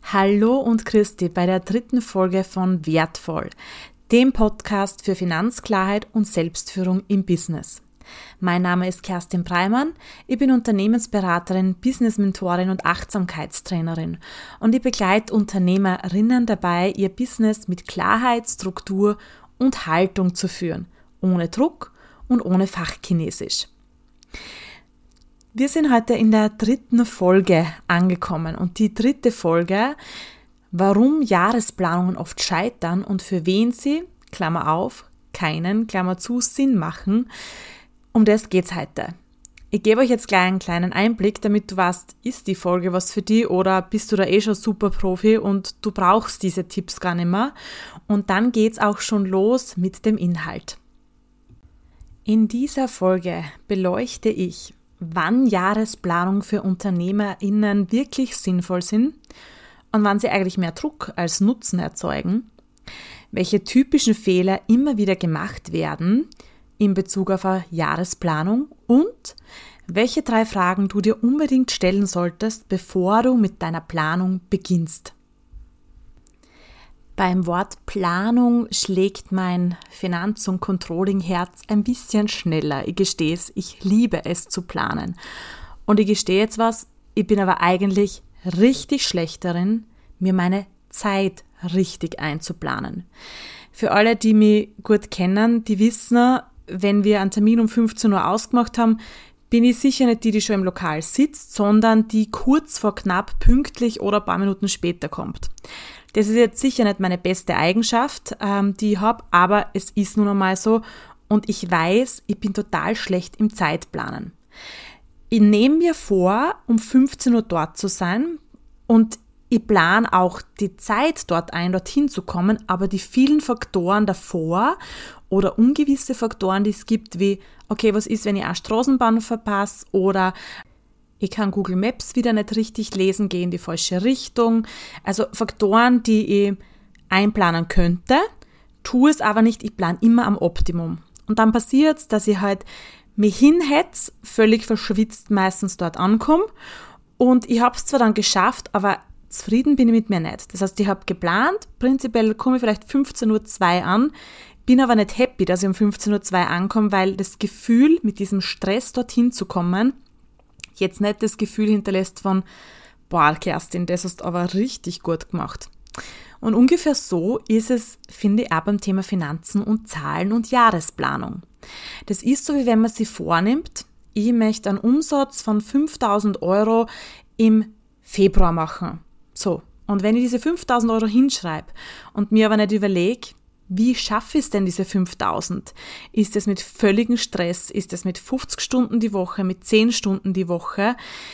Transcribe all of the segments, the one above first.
Hallo und grüß dich bei der 3. Folge von Wertvoll, dem Podcast für Finanzklarheit und Selbstführung im Business. Mein Name ist Kerstin Breimann, ich bin Unternehmensberaterin, Business-Mentorin und Achtsamkeitstrainerin und ich begleite Unternehmerinnen dabei, ihr Business mit Klarheit, Struktur und Haltung zu führen, ohne Druck und ohne Fachchinesisch. Wir sind heute in der 3. Folge angekommen und die 3. Folge, warum Jahresplanungen oft scheitern und für wen sie, Klammer auf, keinen, Klammer zu, Sinn machen, um das geht's heute. Ich gebe euch jetzt gleich einen kleinen Einblick, damit du weißt, ist die Folge was für dich oder bist du da schon super Profi und du brauchst diese Tipps gar nicht mehr. Und dann geht's auch schon los mit dem Inhalt. In dieser Folge beleuchte ich, wann Jahresplanung für UnternehmerInnen wirklich sinnvoll sind und wann sie eigentlich mehr Druck als Nutzen erzeugen, welche typischen Fehler immer wieder gemacht werden in Bezug auf eine Jahresplanung und welche 3 Fragen du dir unbedingt stellen solltest, bevor du mit deiner Planung beginnst. Beim Wort Planung schlägt mein Finanz- und Controlling-Herz ein bisschen schneller. Ich gestehe es, ich liebe es zu planen. Und ich gestehe jetzt was, ich bin aber eigentlich richtig schlecht darin, mir meine Zeit richtig einzuplanen. Für alle, die mich gut kennen, die wissen, wenn wir einen Termin um 15 Uhr ausgemacht haben, bin ich sicher nicht die schon im Lokal sitzt, sondern die kurz vor knapp pünktlich oder ein paar Minuten später kommt. Das ist jetzt sicher nicht meine beste Eigenschaft, die ich habe, aber es ist nun einmal so und ich weiß, ich bin total schlecht im Zeitplanen. Ich nehme mir vor, um 15 Uhr dort zu sein und ich plane auch die Zeit dort ein, dorthin zu kommen, aber die vielen Faktoren davor oder ungewisse Faktoren, die es gibt, wie, okay, was ist, wenn ich eine Straßenbahn verpasse oder ich kann Google Maps wieder nicht richtig lesen, gehe in die falsche Richtung. Also Faktoren, die ich einplanen könnte, tue es aber nicht, ich plane immer am Optimum. Und dann passiert es, dass ich halt mich hinhetze, völlig verschwitzt meistens dort ankomme und ich habe es zwar dann geschafft, aber zufrieden bin ich mit mir nicht. Das heißt, ich habe geplant, prinzipiell komme ich vielleicht 15.02 Uhr an, bin aber nicht happy, dass ich um 15.02 Uhr ankomme, weil das Gefühl, mit diesem Stress dorthin zu kommen, jetzt nicht das Gefühl hinterlässt von, boah, Kerstin, das hast du aber richtig gut gemacht. Und ungefähr so ist es, finde ich, auch beim Thema Finanzen und Zahlen und Jahresplanung. Das ist so, wie wenn man sich vornimmt, ich möchte einen Umsatz von 5.000 Euro im Februar machen. So, und wenn ich diese 5.000 Euro hinschreibe und mir aber nicht überlege, wie schaffe ich es denn, diese 5.000? Ist es mit völligem Stress? Ist es mit 50 Stunden die Woche, mit 10 Stunden die Woche?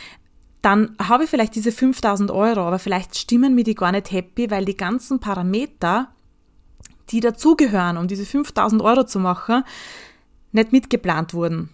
Dann habe ich vielleicht diese 5.000 Euro, aber vielleicht stimmen mir die gar nicht happy, weil die ganzen Parameter, die dazugehören, um diese 5.000 Euro zu machen, nicht mitgeplant wurden.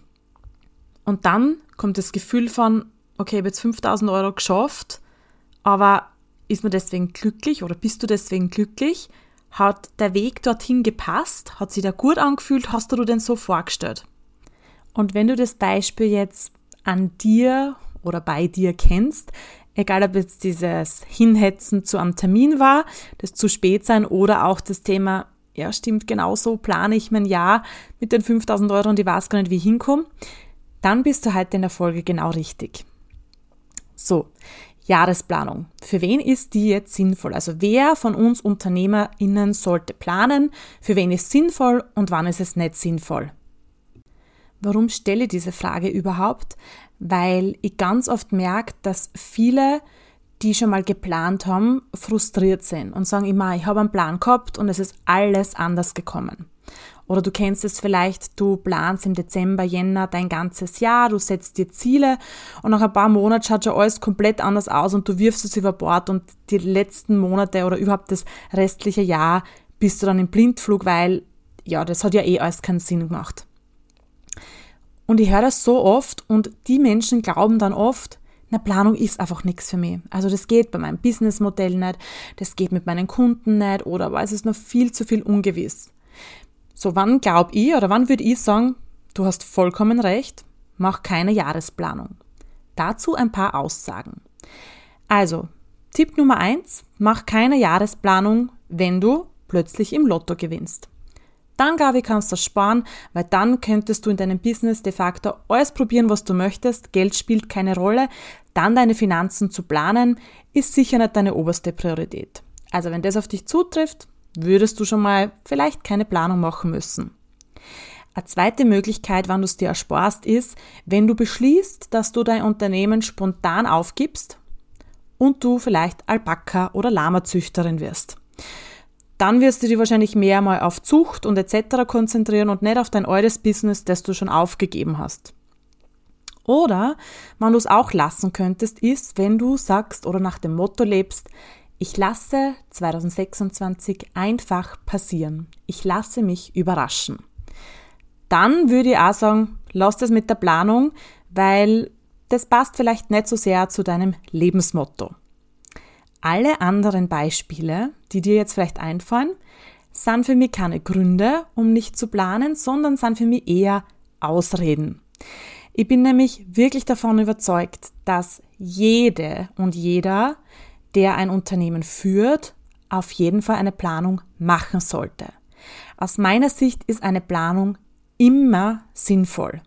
Und dann kommt das Gefühl von, okay, ich habe jetzt 5.000 Euro geschafft, aber ist man deswegen glücklich oder bist du deswegen glücklich? Hat der Weg dorthin gepasst? Hat sich da gut angefühlt? Hast du denn so vorgestellt? Und wenn du das Beispiel jetzt an dir oder bei dir kennst, egal ob jetzt dieses Hinhetzen zu einem Termin war, das zu spät sein oder auch das Thema, ja stimmt, genau so plane ich mein Jahr mit den 5.000 Euro und ich weiß gar nicht, wie ich hinkomme, dann bist du heute in der Folge genau richtig. So, Jahresplanung. Für wen ist die jetzt sinnvoll? Also wer von uns UnternehmerInnen sollte planen? Für wen ist sinnvoll und wann ist es nicht sinnvoll? Warum stelle ich diese Frage überhaupt? Weil ich ganz oft merke, dass viele, die schon mal geplant haben, frustriert sind und sagen immer, ich habe einen Plan gehabt und es ist alles anders gekommen. Oder du kennst es vielleicht, du planst im Dezember, Jänner dein ganzes Jahr, du setzt dir Ziele und nach ein paar Monaten schaut schon alles komplett anders aus und du wirfst es über Bord und die letzten Monate oder überhaupt das restliche Jahr bist du dann im Blindflug, weil ja, das hat ja alles keinen Sinn gemacht. Und ich höre das so oft und die Menschen glauben dann oft, na, Planung ist einfach nichts für mich. Also das geht bei meinem Businessmodell nicht, das geht mit meinen Kunden nicht oder aber es ist noch viel zu viel ungewiss. So, wann glaube ich oder wann würde ich sagen, du hast vollkommen recht, mach keine Jahresplanung. Dazu ein paar Aussagen. Also, Tipp Nummer 1, mach keine Jahresplanung, wenn du plötzlich im Lotto gewinnst. Dann, Gabi, kannst du das sparen, weil dann könntest du in deinem Business de facto alles probieren, was du möchtest. Geld spielt keine Rolle. Dann deine Finanzen zu planen, ist sicher nicht deine oberste Priorität. Also wenn das auf dich zutrifft, würdest du schon mal vielleicht keine Planung machen müssen. Eine zweite Möglichkeit, wann du es dir ersparst, ist, wenn du beschließt, dass du dein Unternehmen spontan aufgibst und du vielleicht Alpaka- oder Lama-Züchterin wirst. Dann wirst du dich wahrscheinlich mehr mal auf Zucht und etc. konzentrieren und nicht auf dein altes Business, das du schon aufgegeben hast. Oder, wann du es auch lassen könntest, ist, wenn du sagst oder nach dem Motto lebst, ich lasse 2026 einfach passieren. Ich lasse mich überraschen. Dann würde ich auch sagen, lass das mit der Planung, weil das passt vielleicht nicht so sehr zu deinem Lebensmotto. Alle anderen Beispiele, die dir jetzt vielleicht einfallen, sind für mich keine Gründe, um nicht zu planen, sondern sind für mich eher Ausreden. Ich bin nämlich wirklich davon überzeugt, dass jede und jeder, der ein Unternehmen führt, auf jeden Fall eine Planung machen sollte. Aus meiner Sicht ist eine Planung immer sinnvoll.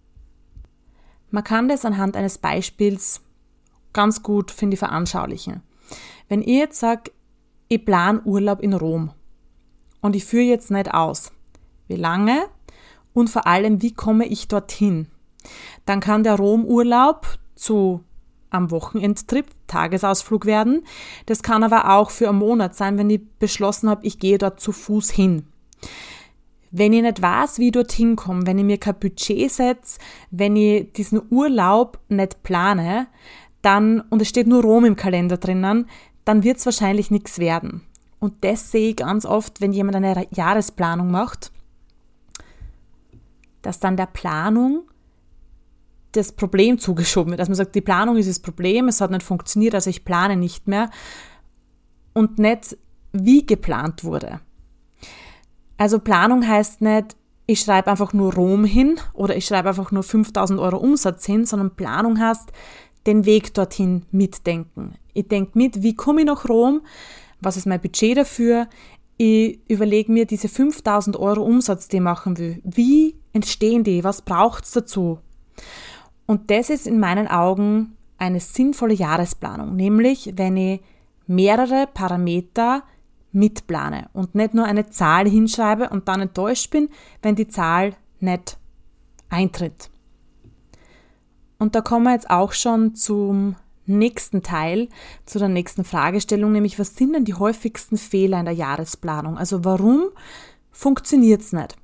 Man kann das anhand eines Beispiels ganz gut, finde ich, veranschaulichen. Wenn ich jetzt sage, ich plane Urlaub in Rom und ich führe jetzt nicht aus, wie lange und vor allem, wie komme ich dorthin, dann kann der Rom-Urlaub zu einem Wochenendtrip, Tagesausflug werden. Das kann aber auch für einen Monat sein, wenn ich beschlossen habe, ich gehe dort zu Fuß hin. Wenn ich nicht weiß, wie ich dorthin komme, wenn ich mir kein Budget setze, wenn ich diesen Urlaub nicht plane, dann, und es steht nur Rom im Kalender drinnen, dann wird es wahrscheinlich nichts werden. Und das sehe ich ganz oft, wenn jemand eine Jahresplanung macht, dass dann der Planung das Problem zugeschoben wird. Also man sagt, die Planung ist das Problem, es hat nicht funktioniert, also ich plane nicht mehr und nicht, wie geplant wurde. Also Planung heißt nicht, ich schreibe einfach nur Rom hin oder ich schreibe einfach nur 5.000 € Umsatz hin, sondern Planung heißt, den Weg dorthin mitdenken. Ich denke mit, wie komme ich nach Rom, was ist mein Budget dafür, ich überlege mir diese 5.000 € Umsatz, die ich machen will, wie entstehen die, was braucht es dazu? Und das ist in meinen Augen eine sinnvolle Jahresplanung, nämlich wenn ich mehrere Parameter mitplane und nicht nur eine Zahl hinschreibe und dann enttäuscht bin, wenn die Zahl nicht eintritt. Und da kommen wir jetzt auch schon zum nächsten Teil, zu der nächsten Fragestellung, nämlich was sind denn die häufigsten Fehler in der Jahresplanung? Also warum funktioniert es nicht?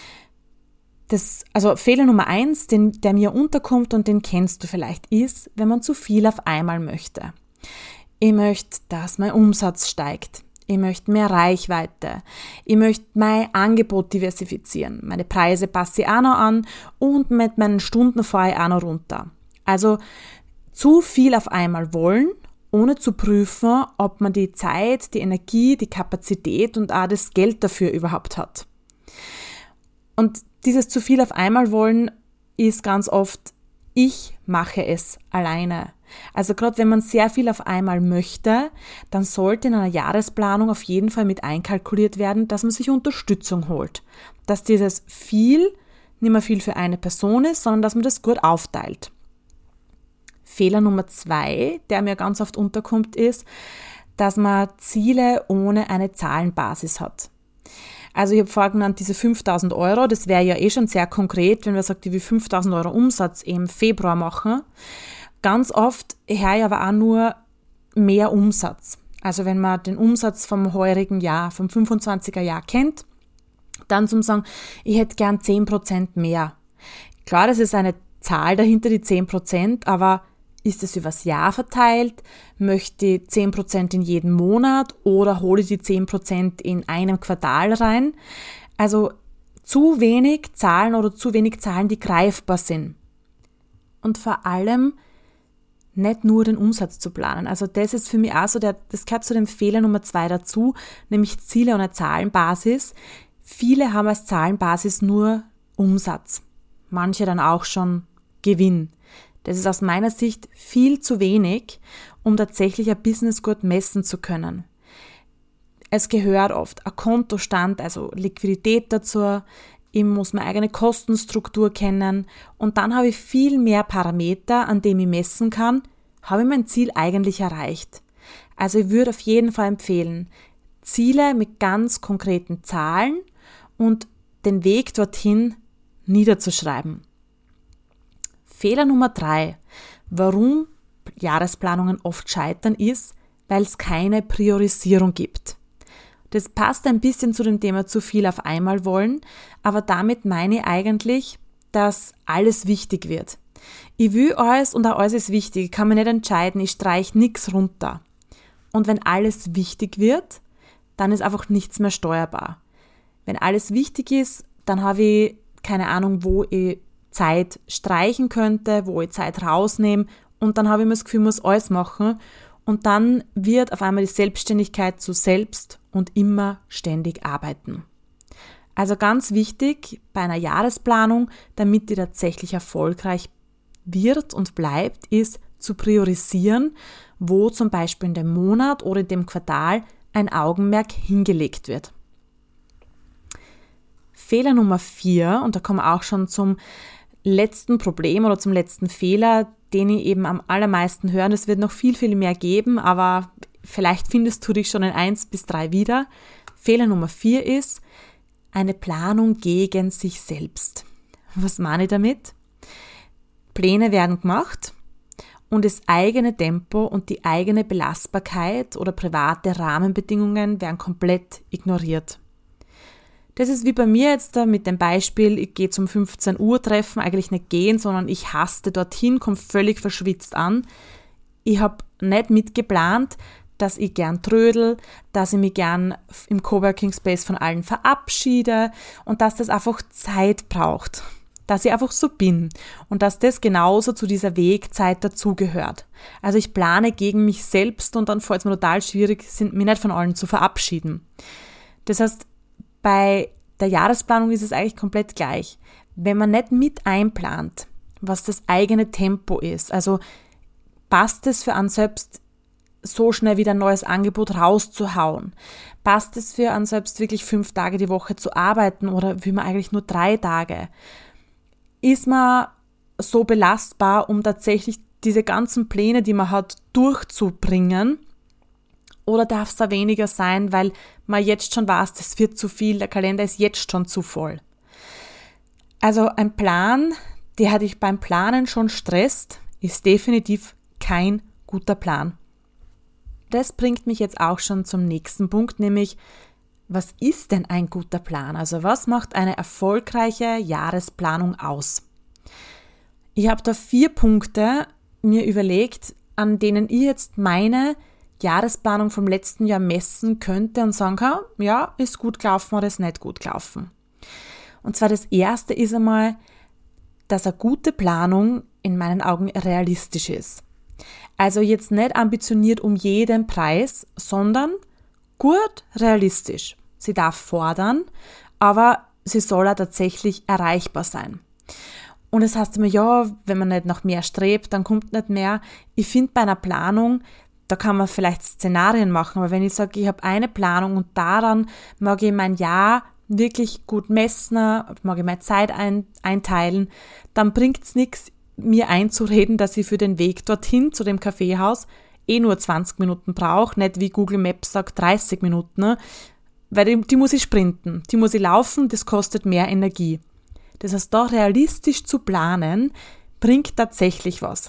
Also Fehler Nummer 1, der mir unterkommt und den kennst du vielleicht, ist, wenn man zu viel auf einmal möchte. Ich möchte, dass mein Umsatz steigt. Ich möchte mehr Reichweite. Ich möchte mein Angebot diversifizieren. Meine Preise passe ich auch noch an und mit meinen Stunden fahre ich auch noch runter. Also zu viel auf einmal wollen, ohne zu prüfen, ob man die Zeit, die Energie, die Kapazität und auch das Geld dafür überhaupt hat. Und dieses zu viel auf einmal wollen ist ganz oft, ich mache es alleine. Also gerade wenn man sehr viel auf einmal möchte, dann sollte in einer Jahresplanung auf jeden Fall mit einkalkuliert werden, dass man sich Unterstützung holt. Dass dieses viel nicht mehr viel für eine Person ist, sondern dass man das gut aufteilt. Fehler Nummer 2, der mir ganz oft unterkommt, ist, dass man Ziele ohne eine Zahlenbasis hat. Also ich habe vorhin genannt, diese 5.000 €, das wäre ja schon sehr konkret, wenn man sagt, ich will 5.000 € Umsatz im Februar machen. Ganz oft höre ich aber auch nur mehr Umsatz. Also wenn man den Umsatz vom heurigen Jahr, vom 25er Jahr kennt, dann zum sagen, ich hätte gern 10% mehr. Klar, das ist eine Zahl dahinter, die 10%, aber ist es übers Jahr verteilt? Möchte ich 10% in jedem Monat oder hole ich die 10% in einem Quartal rein? Also zu wenig Zahlen oder zu wenig Zahlen, die greifbar sind. Und vor allem nicht nur den Umsatz zu planen. Also das ist für mich auch so, das gehört zu dem Fehler Nummer 2 dazu, nämlich Ziele und eine Zahlenbasis. Viele haben als Zahlenbasis nur Umsatz. Manche dann auch schon Gewinn. Das ist aus meiner Sicht viel zu wenig, um tatsächlich ein Business gut messen zu können. Es gehört oft ein Kontostand, also Liquidität dazu. Ich muss meine eigene Kostenstruktur kennen und dann habe ich viel mehr Parameter, an denen ich messen kann, habe ich mein Ziel eigentlich erreicht. Also ich würde auf jeden Fall empfehlen, Ziele mit ganz konkreten Zahlen und den Weg dorthin niederzuschreiben. Fehler Nummer 3, warum Jahresplanungen oft scheitern, ist, weil es keine Priorisierung gibt. Das passt ein bisschen zu dem Thema zu viel auf einmal wollen, aber damit meine ich eigentlich, dass alles wichtig wird. Ich will alles und auch alles ist wichtig. Ich kann mir nicht entscheiden, ich streiche nichts runter. Und wenn alles wichtig wird, dann ist einfach nichts mehr steuerbar. Wenn alles wichtig ist, dann habe ich keine Ahnung, wo ich Zeit streichen könnte, wo ich Zeit rausnehme und dann habe ich mir das Gefühl, ich muss alles machen und dann wird auf einmal die Selbstständigkeit zu selbst und immer ständig arbeiten. Also ganz wichtig bei einer Jahresplanung, damit die tatsächlich erfolgreich wird und bleibt, ist zu priorisieren, wo zum Beispiel in dem Monat oder in dem Quartal ein Augenmerk hingelegt wird. Fehler Nummer 4, und da kommen wir auch schon zum letzten Problem oder zum letzten Fehler, den ich eben am allermeisten höre. Es wird noch viel, viel mehr geben, aber vielleicht findest du dich schon in 1 bis 3 wieder. Fehler Nummer 4 ist eine Planung gegen sich selbst. Was meine ich damit? Pläne werden gemacht und das eigene Tempo und die eigene Belastbarkeit oder private Rahmenbedingungen werden komplett ignoriert. Das ist wie bei mir jetzt mit dem Beispiel, ich gehe zum 15 Uhr Treffen, eigentlich nicht gehen, sondern ich haste dorthin, komme völlig verschwitzt an. Ich habe nicht mitgeplant, dass ich gern trödel, dass ich mich gern im Coworking Space von allen verabschiede und dass das einfach Zeit braucht, dass ich einfach so bin und dass das genauso zu dieser Wegzeit dazugehört. Also ich plane gegen mich selbst und dann fällt es mir total schwierig, mich nicht von allen zu verabschieden. Das heißt, bei der Jahresplanung ist es eigentlich komplett gleich. Wenn man nicht mit einplant, was das eigene Tempo ist, also passt es für einen selbst so schnell wieder ein neues Angebot rauszuhauen, passt es für einen selbst wirklich 5 Tage die Woche zu arbeiten oder will man eigentlich nur 3 Tage, ist man so belastbar, um tatsächlich diese ganzen Pläne, die man hat, durchzubringen? Oder darf es da weniger sein, weil man jetzt schon weiß, das wird zu viel, der Kalender ist jetzt schon zu voll. Also ein Plan, der dich beim Planen schon stresst, ist definitiv kein guter Plan. Das bringt mich jetzt auch schon zum nächsten Punkt, nämlich, was ist denn ein guter Plan? Also was macht eine erfolgreiche Jahresplanung aus? Ich habe da 4 Punkte mir überlegt, an denen ich jetzt meine Jahresplanung vom letzten Jahr messen könnte und sagen kann, ja, ist gut gelaufen oder ist nicht gut gelaufen. Und zwar das erste ist einmal, dass eine gute Planung in meinen Augen realistisch ist. Also jetzt nicht ambitioniert um jeden Preis, sondern gut realistisch. Sie darf fordern, aber sie soll auch tatsächlich erreichbar sein. Und es heißt immer, ja, wenn man nicht nach mehr strebt, dann kommt nicht mehr. Ich finde bei einer Planung, da kann man vielleicht Szenarien machen, aber wenn ich sage, ich habe eine Planung und daran mag ich mein Jahr wirklich gut messen, mag ich meine Zeit einteilen, dann bringt es nichts, mir einzureden, dass ich für den Weg dorthin zu dem Kaffeehaus nur 20 Minuten brauche, nicht wie Google Maps sagt 30 Minuten, weil die muss ich sprinten, die muss ich laufen, das kostet mehr Energie. Das heißt, da realistisch zu planen, bringt tatsächlich was.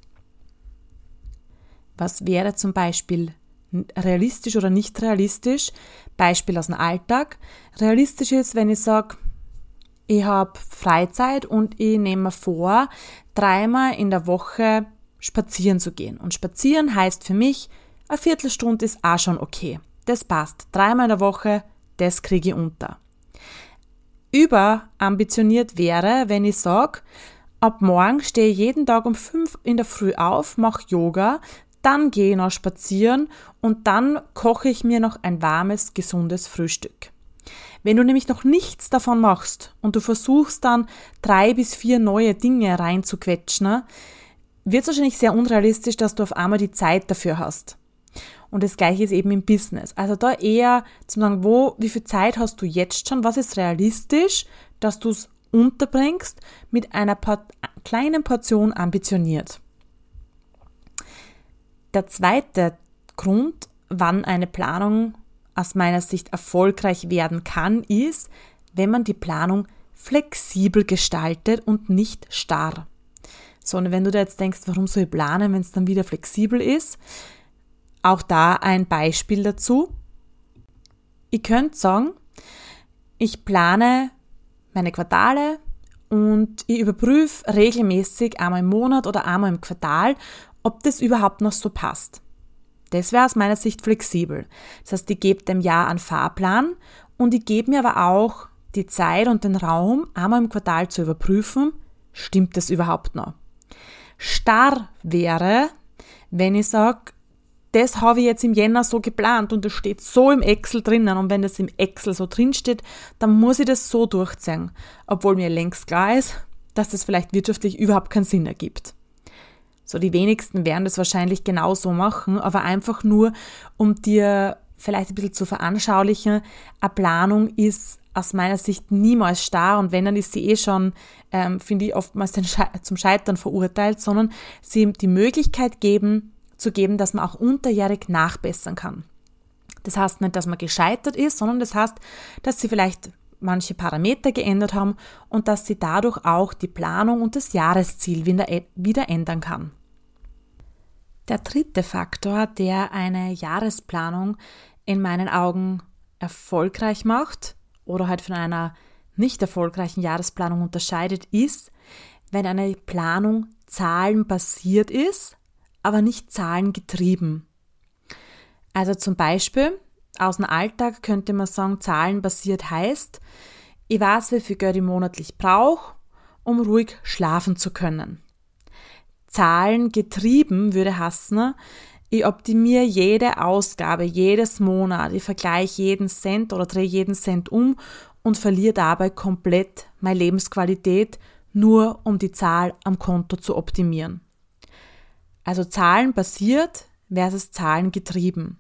Was wäre zum Beispiel realistisch oder nicht realistisch? Beispiel aus dem Alltag. Realistisch ist, wenn ich sage, ich habe Freizeit und ich nehme mir vor, 3-mal in der Woche spazieren zu gehen. Und spazieren heißt für mich, eine Viertelstunde ist auch schon okay. Das passt. 3-mal in der Woche, das kriege ich unter. Überambitioniert wäre, wenn ich sage, ab morgen stehe ich jeden Tag um 5 in der Früh auf, mache Yoga, dann gehe ich noch spazieren und dann koche ich mir noch ein warmes, gesundes Frühstück. Wenn du nämlich noch nichts davon machst und du versuchst dann 3 bis 4 neue Dinge reinzuquetschen, wird es wahrscheinlich sehr unrealistisch, dass du auf einmal die Zeit dafür hast. Und das Gleiche ist eben im Business. Also da eher zu sagen, wie viel Zeit hast du jetzt schon, was ist realistisch, dass du es unterbringst mit einer kleinen Portion ambitioniert. Der zweite Grund, wann eine Planung aus meiner Sicht erfolgreich werden kann, ist, wenn man die Planung flexibel gestaltet und nicht starr. So, und wenn du dir jetzt denkst, warum soll ich planen, wenn es dann wieder flexibel ist? Auch da ein Beispiel dazu. Ihr könnt sagen, ich plane meine Quartale und ich überprüfe regelmäßig einmal im Monat oder einmal im Quartal, ob das überhaupt noch so passt. Das wäre aus meiner Sicht flexibel. Das heißt, ich gebe dem Jahr einen Fahrplan und ich gebe mir aber auch die Zeit und den Raum, einmal im Quartal zu überprüfen, stimmt das überhaupt noch? Starr wäre, wenn ich sage, das habe ich jetzt im Jänner so geplant und das steht so im Excel drinnen und wenn das im Excel so drin steht, dann muss ich das so durchziehen, obwohl mir längst klar ist, dass das vielleicht wirtschaftlich überhaupt keinen Sinn ergibt. So, die wenigsten werden das wahrscheinlich genauso machen, aber einfach nur, um dir vielleicht ein bisschen zu veranschaulichen, eine Planung ist aus meiner Sicht niemals starr und wenn, dann ist sie schon, finde ich, oftmals zum Scheitern verurteilt, sondern sie die Möglichkeit zu geben, dass man auch unterjährig nachbessern kann. Das heißt nicht, dass man gescheitert ist, sondern das heißt, dass sie vielleicht manche Parameter geändert haben und dass sie dadurch auch die Planung und das Jahresziel wieder ändern kann. Der dritte Faktor, der eine Jahresplanung in meinen Augen erfolgreich macht oder halt von einer nicht erfolgreichen Jahresplanung unterscheidet, ist, wenn eine Planung zahlenbasiert ist, aber nicht zahlengetrieben. Also zum Beispiel aus dem Alltag könnte man sagen, zahlenbasiert heißt, ich weiß, wie viel Geld ich monatlich brauche, um ruhig schlafen zu können. Zahlengetrieben würde heißen, ich optimiere jede Ausgabe, jedes Monat, ich vergleiche jeden Cent oder drehe jeden Cent um und verliere dabei komplett meine Lebensqualität, nur um die Zahl am Konto zu optimieren. Also zahlenbasiert versus zahlengetrieben.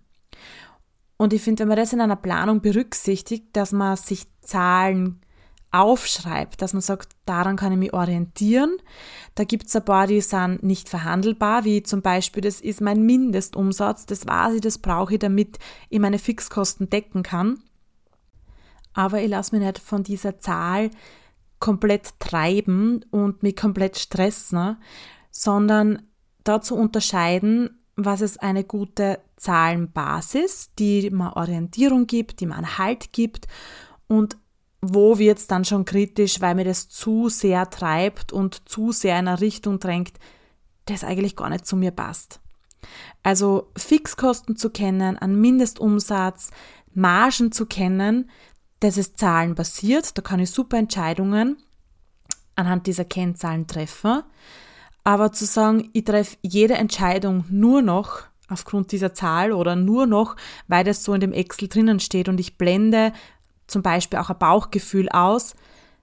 Und ich finde, wenn man das in einer Planung berücksichtigt, dass man sich Zahlen aufschreibt, dass man sagt, daran kann ich mich orientieren. Da gibt es ein paar, die sind nicht verhandelbar, wie zum Beispiel, das ist mein Mindestumsatz, das weiß ich, das brauche ich, damit ich meine Fixkosten decken kann. Aber ich lasse mich nicht von dieser Zahl komplett treiben und mich komplett stressen, sondern dazu unterscheiden, was ist eine gute Zahlenbasis, die mir Orientierung gibt, die mir einen Halt gibt und wo wird es dann schon kritisch, weil mir das zu sehr treibt und zu sehr in eine Richtung drängt, das eigentlich gar nicht zu mir passt. Also Fixkosten zu kennen, einen Mindestumsatz, Margen zu kennen, das ist zahlenbasiert, da kann ich super Entscheidungen anhand dieser Kennzahlen treffen. Aber zu sagen, ich treffe jede Entscheidung nur noch aufgrund dieser Zahl oder nur noch, weil das so in dem Excel drinnen steht und ich blende zum Beispiel auch ein Bauchgefühl aus,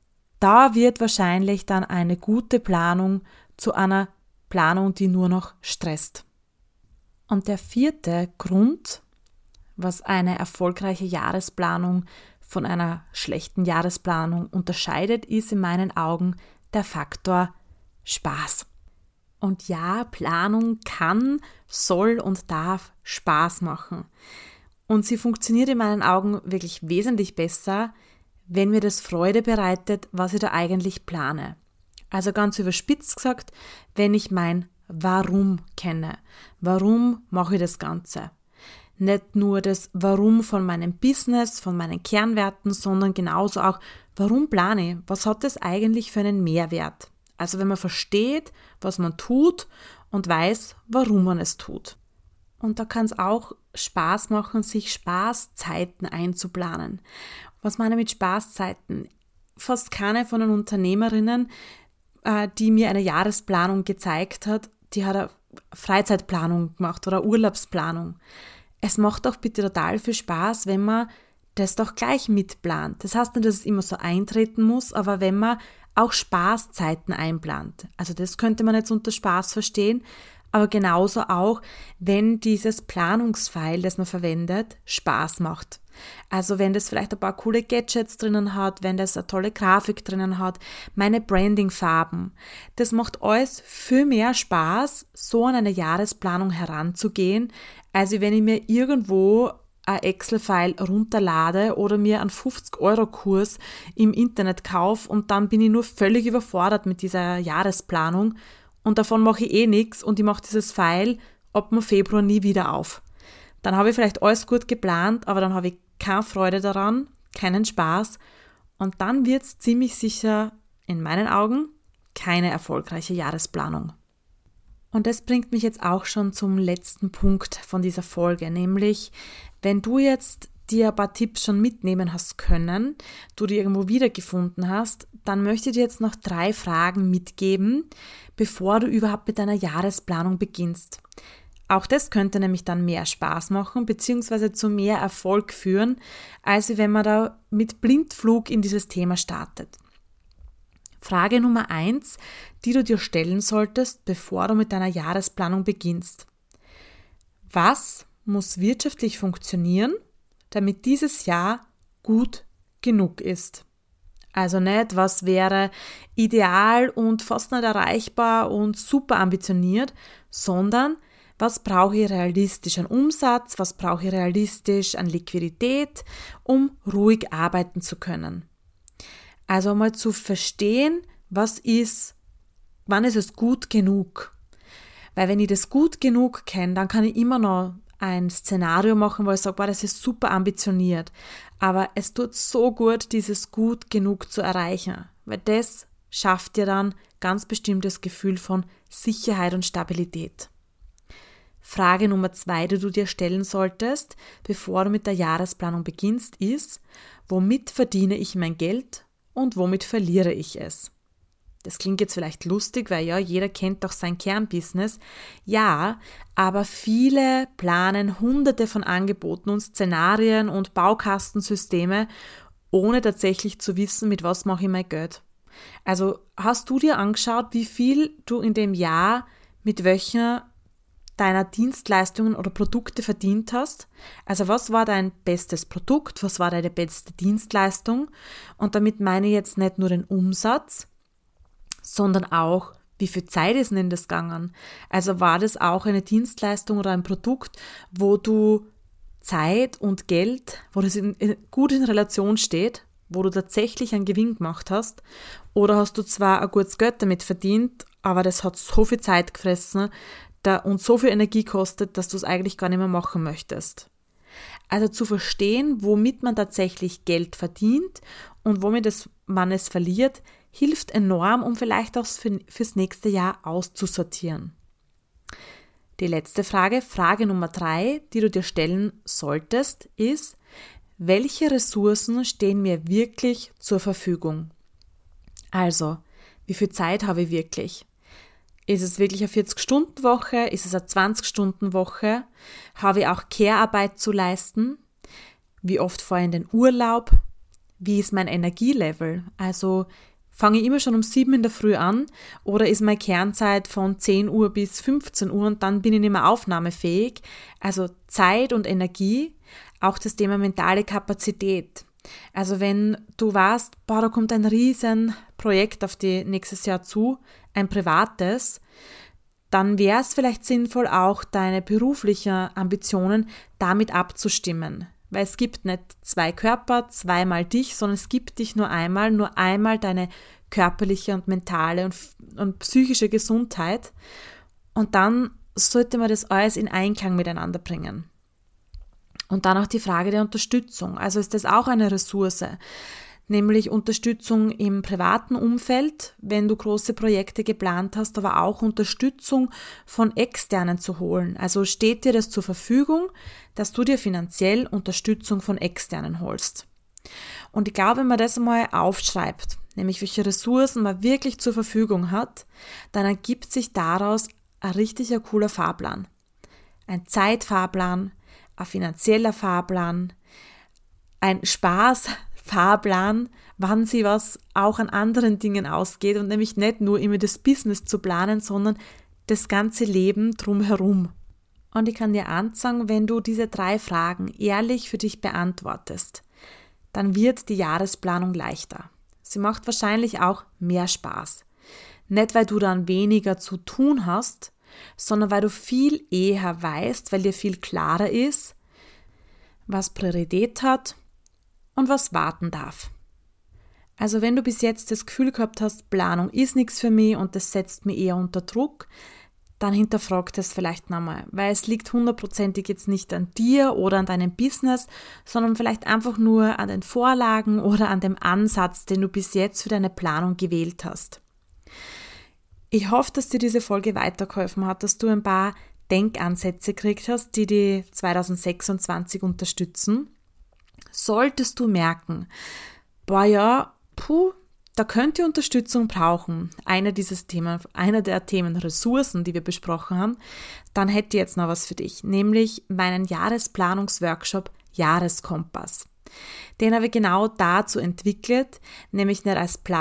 da wird wahrscheinlich dann eine gute Planung zu einer Planung, die nur noch stresst. Und der vierte Grund, was eine erfolgreiche Jahresplanung von einer schlechten Jahresplanung unterscheidet, ist in meinen Augen der Faktor Spaß. Und ja, Planung kann, soll und darf Spaß machen. Und sie funktioniert in meinen Augen wirklich wesentlich besser, wenn mir das Freude bereitet, was ich da eigentlich plane. Also ganz überspitzt gesagt, wenn ich mein Warum kenne. Warum mache ich das Ganze? Nicht nur das Warum von meinem Business, von meinen Kernwerten, sondern genauso auch, warum plane ich? Was hat das eigentlich für einen Mehrwert? Also wenn man versteht, was man tut und weiß, warum man es tut. Und da kann es auch Spaß machen, sich Spaßzeiten einzuplanen. Was meine ich mit Spaßzeiten? Fast keine von den Unternehmerinnen, die mir eine Jahresplanung gezeigt hat, die hat eine Freizeitplanung gemacht oder eine Urlaubsplanung. Es macht doch bitte total viel Spaß, wenn man das doch gleich mitplant. Das heißt nicht, dass es immer so eintreten muss, aber wenn man auch Spaßzeiten einplant. Also das könnte man jetzt unter Spaß verstehen, aber genauso auch, wenn dieses Planungsfile, das man verwendet, Spaß macht. Also wenn das vielleicht ein paar coole Gadgets drinnen hat, wenn das eine tolle Grafik drinnen hat, meine Branding-Farben. Das macht alles viel mehr Spaß, so an eine Jahresplanung heranzugehen, als wenn ich mir irgendwo ein Excel-File runterlade oder mir einen 50-Euro-Kurs im Internet kaufe und dann bin ich nur völlig überfordert mit dieser Jahresplanung und davon mache ich nichts und ich mache dieses File ab dem Februar nie wieder auf. Dann habe ich vielleicht alles gut geplant, aber dann habe ich keine Freude daran, keinen Spaß und dann wird es ziemlich sicher, in meinen Augen, keine erfolgreiche Jahresplanung. Und das bringt mich jetzt auch schon zum letzten Punkt von dieser Folge, nämlich wenn du jetzt dir ein paar Tipps schon mitnehmen hast können, du die irgendwo wiedergefunden hast, dann möchte ich dir jetzt noch 3 Fragen mitgeben, bevor du überhaupt mit deiner Jahresplanung beginnst. Auch das könnte nämlich dann mehr Spaß machen, beziehungsweise zu mehr Erfolg führen, als wenn man da mit Blindflug in dieses Thema startet. Frage Nummer 1, die du dir stellen solltest, bevor du mit deiner Jahresplanung beginnst. Was muss wirtschaftlich funktionieren, damit dieses Jahr gut genug ist? Also nicht, was wäre ideal und fast nicht erreichbar und super ambitioniert, sondern was brauche ich realistisch an Umsatz, was brauche ich realistisch an Liquidität, um ruhig arbeiten zu können. Also mal zu verstehen, wann ist es gut genug? Weil wenn ich das gut genug kenne, dann kann ich immer noch ein Szenario machen, wo ich sage, das ist super ambitioniert. Aber es tut so gut, dieses gut genug zu erreichen. Weil das schafft dir dann ganz bestimmt das Gefühl von Sicherheit und Stabilität. Frage Nummer 2, die du dir stellen solltest, bevor du mit der Jahresplanung beginnst, ist, womit verdiene ich mein Geld und womit verliere ich es? Das klingt jetzt vielleicht lustig, weil ja, jeder kennt doch sein Kernbusiness. Ja, aber viele planen Hunderte von Angeboten und Szenarien und Baukastensysteme, ohne tatsächlich zu wissen, mit was mache ich mein Geld. Also hast du dir angeschaut, wie viel du in dem Jahr mit welcher deiner Dienstleistungen oder Produkte verdient hast? Also was war dein bestes Produkt, was war deine beste Dienstleistung? Und damit meine ich jetzt nicht nur den Umsatz, sondern auch, wie viel Zeit ist denn das gegangen? Also war das auch eine Dienstleistung oder ein Produkt, wo du Zeit und Geld, wo das gut in Relation steht, wo du tatsächlich einen Gewinn gemacht hast? Oder hast du zwar ein gutes Geld damit verdient, aber das hat so viel Zeit gefressen und so viel Energie kostet, dass du es eigentlich gar nicht mehr machen möchtest? Also zu verstehen, womit man tatsächlich Geld verdient und womit man es verliert, hilft enorm, um vielleicht auch fürs nächste Jahr auszusortieren. Die letzte Frage, Frage Nummer 3, die du dir stellen solltest, ist, welche Ressourcen stehen mir wirklich zur Verfügung? Also, wie viel Zeit habe ich wirklich? Ist es wirklich eine 40-Stunden-Woche? Ist es eine 20-Stunden-Woche? Habe ich auch Care-Arbeit zu leisten? Wie oft fahre ich in den Urlaub? Wie ist mein Energielevel? Also fange ich immer schon um 7 in der Früh an oder ist meine Kernzeit von 10 Uhr bis 15 Uhr und dann bin ich nicht mehr aufnahmefähig? Also Zeit und Energie, auch das Thema mentale Kapazität. Also wenn du weißt, da kommt ein riesen Projekt auf die nächstes Jahr zu, ein privates, dann wäre es vielleicht sinnvoll, auch deine beruflichen Ambitionen damit abzustimmen. Weil es gibt nicht 2 Körper, zweimal dich, sondern es gibt dich nur einmal deine körperliche und mentale und psychische Gesundheit. Und dann sollte man das alles in Einklang miteinander bringen. Und dann auch die Frage der Unterstützung. Also ist das auch eine Ressource, nämlich Unterstützung im privaten Umfeld, wenn du große Projekte geplant hast, aber auch Unterstützung von Externen zu holen. Also steht dir das zur Verfügung, dass du dir finanziell Unterstützung von Externen holst. Und ich glaube, wenn man das einmal aufschreibt, nämlich welche Ressourcen man wirklich zur Verfügung hat, dann ergibt sich daraus ein richtiger cooler Fahrplan. Ein Zeitfahrplan, ein finanzieller Fahrplan, ein Fahrplan, wann sie was auch an anderen Dingen ausgeht und nämlich nicht nur immer das Business zu planen, sondern das ganze Leben drumherum. Und ich kann dir ansagen, wenn du diese 3 Fragen ehrlich für dich beantwortest, dann wird die Jahresplanung leichter. Sie macht wahrscheinlich auch mehr Spaß. Nicht, weil du dann weniger zu tun hast, sondern weil du viel eher weißt, weil dir viel klarer ist, was Priorität hat und was warten darf. Also wenn du bis jetzt das Gefühl gehabt hast, Planung ist nichts für mich und das setzt mich eher unter Druck, dann hinterfrag das vielleicht nochmal, weil es liegt 100%ig jetzt nicht an dir oder an deinem Business, sondern vielleicht einfach nur an den Vorlagen oder an dem Ansatz, den du bis jetzt für deine Planung gewählt hast. Ich hoffe, dass dir diese Folge weitergeholfen hat, dass du ein paar Denkansätze gekriegt hast, die die 2026 unterstützen. Solltest du merken, da könnt ihr Unterstützung brauchen, einer der Themen Ressourcen, die wir besprochen haben, dann hätte ich jetzt noch was für dich, nämlich meinen Jahresplanungsworkshop Jahreskompass. Den habe ich genau dazu entwickelt, nämlich nicht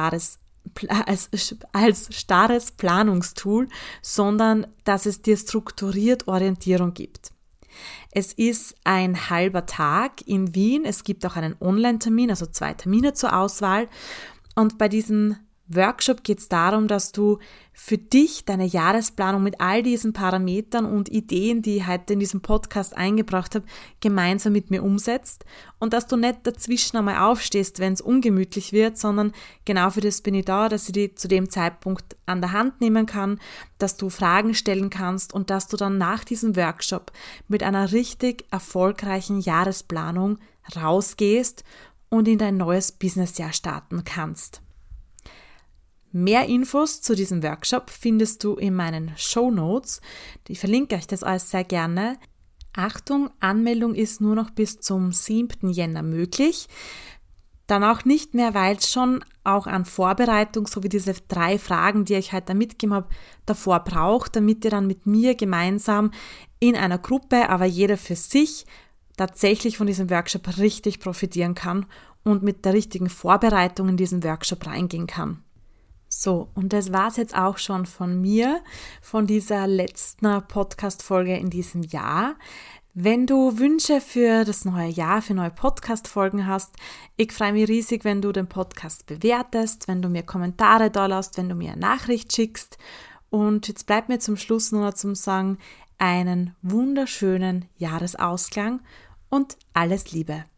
als starres Planungstool, sondern dass es dir strukturiert Orientierung gibt. Es ist ein halber Tag in Wien, es gibt auch einen Online-Termin, also 2 Termine zur Auswahl. Und bei diesem Workshop geht es darum, dass du für dich deine Jahresplanung mit all diesen Parametern und Ideen, die ich heute in diesem Podcast eingebracht habe, gemeinsam mit mir umsetzt und dass du nicht dazwischen einmal aufstehst, wenn es ungemütlich wird, sondern genau für das bin ich da, dass ich dich zu dem Zeitpunkt an der Hand nehmen kann, dass du Fragen stellen kannst und dass du dann nach diesem Workshop mit einer richtig erfolgreichen Jahresplanung rausgehst und in dein neues Businessjahr starten kannst. Mehr Infos zu diesem Workshop findest du in meinen Shownotes. Ich verlinke euch das alles sehr gerne. Achtung, Anmeldung ist nur noch bis zum 7. Jänner möglich. Dann auch nicht mehr, weil es schon auch an Vorbereitung, so wie diese 3 Fragen, die ich heute mitgegeben habe, davor braucht, damit ihr dann mit mir gemeinsam in einer Gruppe, aber jeder für sich, tatsächlich von diesem Workshop richtig profitieren kann und mit der richtigen Vorbereitung in diesen Workshop reingehen kann. So, und das war's jetzt auch schon von mir, von dieser letzten Podcast-Folge in diesem Jahr. Wenn du Wünsche für das neue Jahr, für neue Podcast-Folgen hast, ich freue mich riesig, wenn du den Podcast bewertest, wenn du mir Kommentare da lässt, wenn du mir eine Nachricht schickst. Und jetzt bleibt mir zum Schluss nur noch zum Sagen, einen wunderschönen Jahresausklang und alles Liebe.